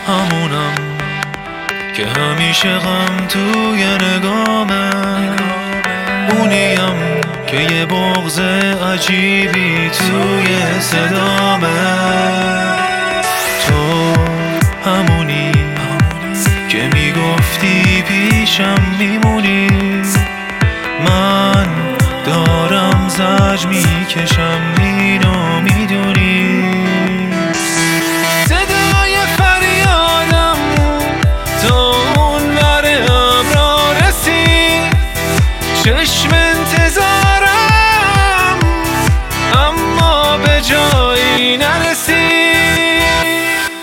همونم که همیشه غم توی نگامه، اونیم که یه بغض عجیبی توی صدامه. تو همونی که میگفتی پیشم میمونی، من دارم زجر میکشم اینو میدونی. صدای فریادم تا اون ور ابرا رسید، چشم انتظارم اما به جایی نرسید.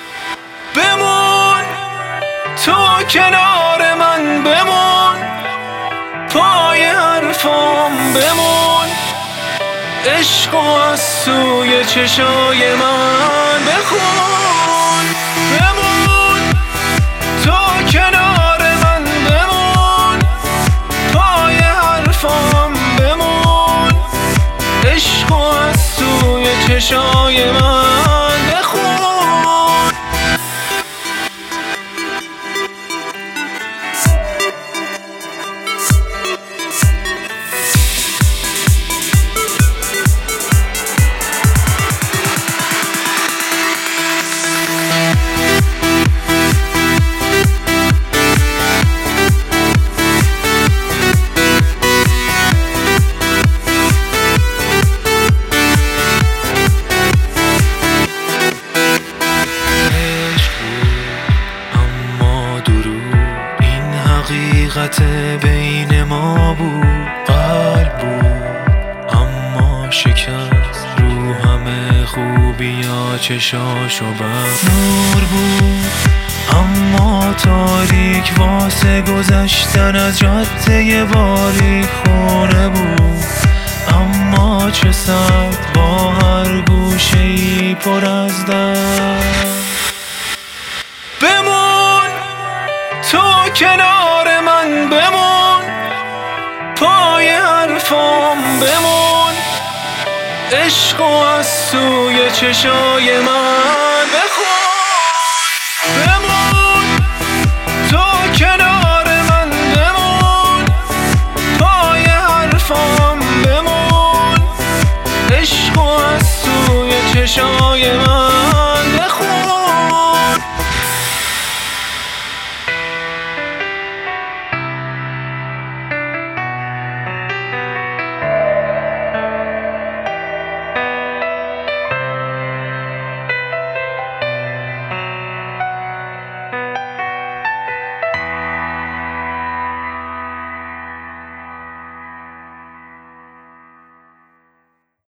بمون تو کنار من، بمون پای حرفام، بمون عشقو از سوی چشای من بخون. بمون تو کنار من، بمون پای حرفام، بمون عشقو از سوی چشای من بخون. حقیقت بین ما بود، قلب بود اما شکست، رو همه خوبیا چشاشو بست. نور بود اما تاریک، واسه گذشتن از جاده باریک. خونه بود اما چه سرد، با هر گوشه‌ای پر از درد. بمون تو کنار من، بمون پای حرفام، بمون عشقو از سوی چشای من بخون. بمون تو کنار من، بمون پای حرفام، بمون عشقو از سوی چشای من